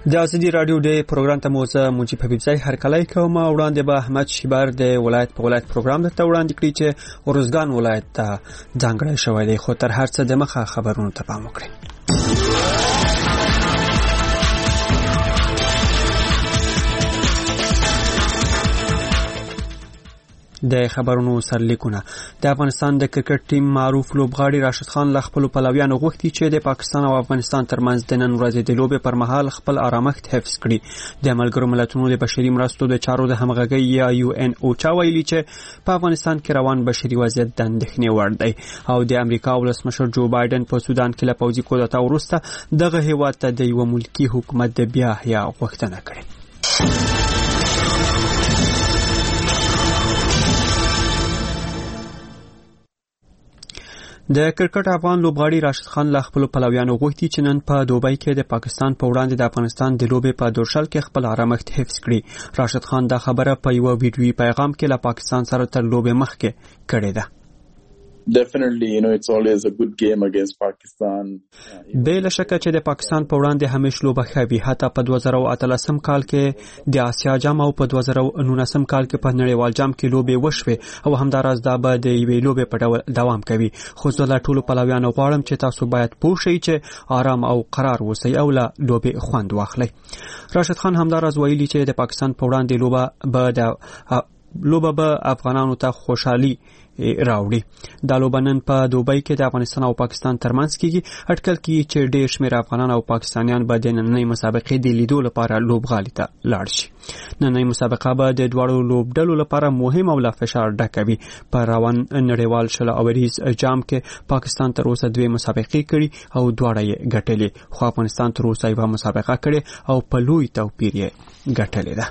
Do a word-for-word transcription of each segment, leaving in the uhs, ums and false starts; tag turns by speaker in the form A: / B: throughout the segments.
A: د ازادي رادیو د پروګرام ته موزه مجيب حبیب زای هر کله کوم وړاندې به احمد شیبر د ولایت په ولایت پروګرام ته وړاندې کړی چې ورزګان ولایت ته ځانګړی شوی دی، خو تر هر څه د مخه خبرونه ته پام وکړئ. د خبرونو سرلیکونه. د افغانستان د کرکټ ټیم معروف لوبغاړي راشد خان له خپل پلویانو غوښتي چې د پاکستان او افغانستان ترمنځ د نن ورځې د لوبې پر مهال خپل آرامښت حفظ کړي. د ملګرو ملتونو د بشري مرستو د چارو د همغږۍ یا یو ان اوچا ویلي چې په افغانستان کې روان بشري وضعیت د اندېښنې وړ دی او د امریکا ولسمشر جو بایدن په سودان کې له پوځي کودتا وروسته دغه هیواد ته د یو ملکي حکومت د بیا احیا غوښتنه کړې. د کرکټ افغان لوبغاړي راشد خان له خپل پلویانو غوښتي چې نن په دوبۍ کې د پاکستان په وړاندې د افغانستان د لوبې په دورشل کې خپل آرامښت حفظ کړي. راشد خان دا خبره په یو ویډیویي پیغام کې له پاکستان سره تر لوبې مخکې کړې ده.
B: Definitely, you know, it's always a good game against Pakistan.
A: بلا شکه چې د پاکستان په وړاندې همیش لوبه خوي، حتی په دوه زره اتلسم کال کې د آسیا جام او په دوه زره نولسم کال کې په نړیوال جام کې لوبې وشوي او همداراز دا به د یوې لوبې په ډول دوام کوي. خو زه لا ټول پلویانو غواړم چې تاسو باید پوه شئ چې آرام او قرار اوسئ او لا لوبې خوند واخلئ. راشد خان همداراز ویلي چې د پاکستان په وړاندې لوبه به د لوبه به افغانانو ته خوشحالي راوړي. د لوبنن په دوبۍ کې د افغانستان او پاکستان ترمنځ کېږي. اټکل کیږي چې ډېر شمېر افغانان او پاکستانیان به د نننۍ مسابقې د لیدو لپاره لوبغالي ته لاړ شي. نننۍ مسابقه به د دواړو لوبډلو لپاره مهم او له فشار ډکه وي. په روان نړیوال شل اوریز جام کې پاکستان تر اوسه دوه مسابقې کړي او دواړه یې ګټلې، خو افغانستان تر اوسه یو مسابقه کړي او په لوی توپیر یې ګټلې ده.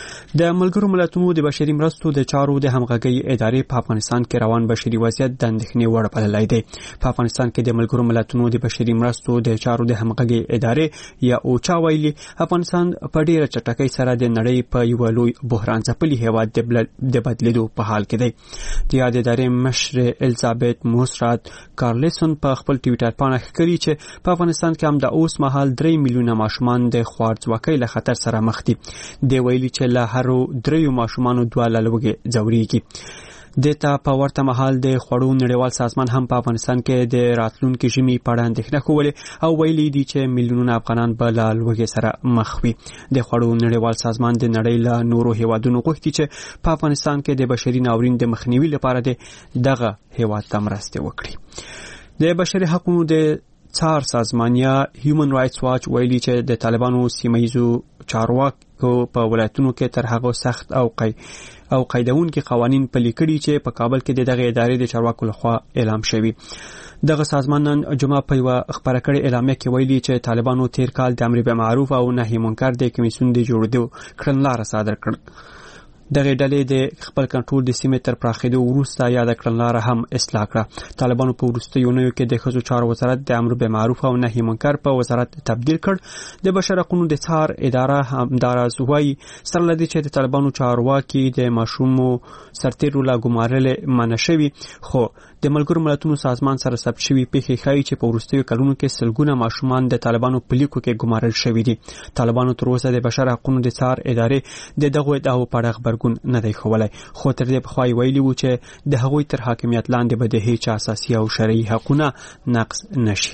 A: د ملګرو ملتونو د بشري مرستو د چارو د همغږۍ ادارې په افغانستان کې روان بشري وضعیت د اندېښنې وړ بللی دی. په افغانستان کې د ملګرو ملتونو د بشري مرستو د چارو د همغږۍ ادارې یا اوچا ویلي افغانستان په ډیره چټکۍ سره د نړۍ په یو لوی بحران ځپلي هیواد د بدلیدو په حال کې دی. د یاد ادارې مشر الیزابت موسرات کارلسون په خپل ټویټر باندې ښکاري چې په افغانستان کې هم د اوس مهال درې میلیونه ماشومان د خوارځواکۍ له خطر سره مخ دي. د ویلي چې له هر دریو ماشومانو دوه لوګي ځوريږي. دته په ورته مهال د خوړو نړیوال سازمان هم په افغانستان کې د راتلونکو ژمي په اړه اندېښنه کوله او ویلي دي چې میلیونونه افغانان به له لوګي سره مخ وي. د خوړو نړیوال سازمان د نړۍ له نورو هیوادونو غوښتي چې په افغانستان کې د بشري ناورین د مخنیوي لپاره دغه هیواد ته مرسته وکړي. د بشري حقوقو د څار سازمان یا هیومن رائټس واچ ویلي چې د طالبانو سیمایي چارواکو په ولایتونو کې تر هغه سخت او قی او قیدونکو قوانین پلي کړي چې په کابل کې دغه ادارې د چارواکو لخوا اعلان شوی. دغه سازمان نن جمعه په یو خبره کړې اعلامیه کې ویلي چې طالبانو تیر کال د امر بالمعروف او نهي منکر د کمیسیون د جوړېدو کړنلاره صادر کړ. دغه ډلې د خپل کنټرول د سیمې تر پراخېدو وروسته یاد کړنلاره هم اصلاح کړه. طالبانو په وروستیو یونیو کې د ښځو چارو وزارت د امر بالمعروف او نهي منکر په وزارت تبدیل کړ. د بشري حقوقو د څار اداره همداراز وایي سره لدی چې د طالبانو چارواکي د ماشومو سرتیرو لا ګمارل منشوي، خو د ملګرو ملتونو سازمان سره ثبت شوی پیښې ښایي چې په وروستیو کلونو کې سلګونه ماشومان د طالبانو په لیکو کې ګمارل شوي دي. طالبانو تر اوسه د بشري حقوقو د څار ادارې د دغه ادعاو په اړه خبرګون نه دی ښوولی، خو تر دې پخوا ویلي وو چې د هغوی تر حاکمیت لاندې به د هیڅ اساسي او شرعي حقوقونه نقض نشي.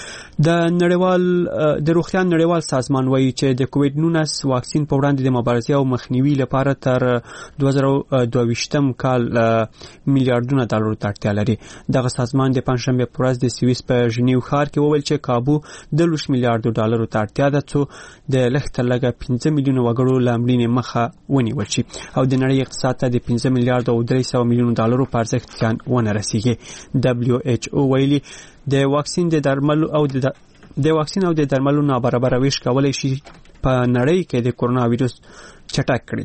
A: د نړیوال د روغتیا نړیوال سازمان وایي چې د کووډ نولس واکسین په وړاندې د مبارزې او مخنیوي لپاره تر دوه زره دوه ویشتم کال میلیارډونه ډالر ته اړتیا لري. دغه سازمان د پنځشنبه په ورځ د سویس په ژنیو ښار کې وویل چې کابو د لوش میلیارډ ډالر ته اړتیا ده چې د لخت لګه پنځه میلیونه وګړو لامړینې مخه ونیول شي او د نړۍ اقتصاد ته د پنځه میلیارډ او درې سوه میلیونه ډالر په ارزښت ځان ونه رسیږي. دبليو ایچ او ویلي د واکسین د درملو او د د واکسین او د درملو نابرابر ویش کولای شي په نړۍ کې د کورونا وایرس چټک کړي.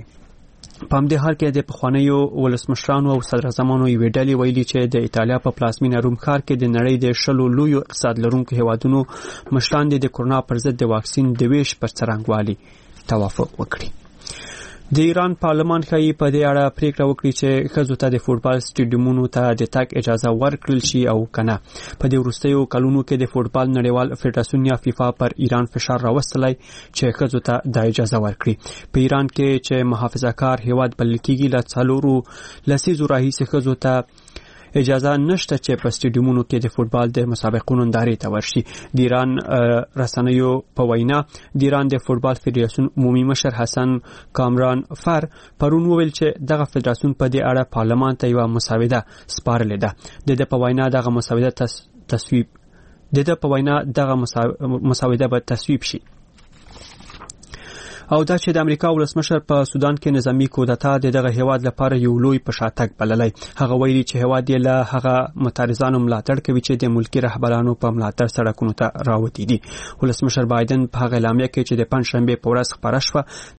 A: په همدې حال کې د پخوانیو ولسمشرانو او صدر اعظمانو یوې ډلې ویلي چې د ایتالیا په پلازمینه روم ښار کې د نړۍ د شلو لویو اقتصاد لرونکو هیوادونو مشران د کورونا پر ضد د واکسین د ویش پر څرنګوالي توافق وکړي. د ایران پارلمان ښایي په دې اړه پریکړه وکړي چې ښځو ته د فوټبال سټیډیومونو ته د تګ اجازه ورکړل شي او کنه. په دې وروستیو کلونو کې د فوټبال نړیوال فدراسیون یا فیفا پر ایران فشار راوستلی چې ښځو ته د اجازه ورکړي. په ایران کې چې محافظه‌کار هیواد بلل کېږي له څلورو لسیزو راهیسې ښځو ته اجازه نشته چې په سټیډیومونو کې د فوټبال د مسابقونو نندارې ته ورشي. د ایران رسنیو په وینا د ایران د فوټبال فدراسیون عمومي مشر حسن کامران فر پرون وویل چې دغه فدراسیون په دې اړه پارلمان ته یو مسوده سپارلې ده. د دې په وینا دغه مسوده تصویب د دې په وینا دغه مسوده به تصویب شي. او دا چې د امریکا ولسمشر په سودان کې نظامی کودتا د دغه هیواد لپاره یو لوی پشاتګ بللی. هغه ویلي چې هیواد یې له هغه متعارضانو ملاتړ کوي چې د ملکی رهبرانو په ملاتړ سړکونو ته راوتي دي. ولسمشر بایدن په هغه اعلامیه کې چې د پنځشنبه په ورځ خبره شوه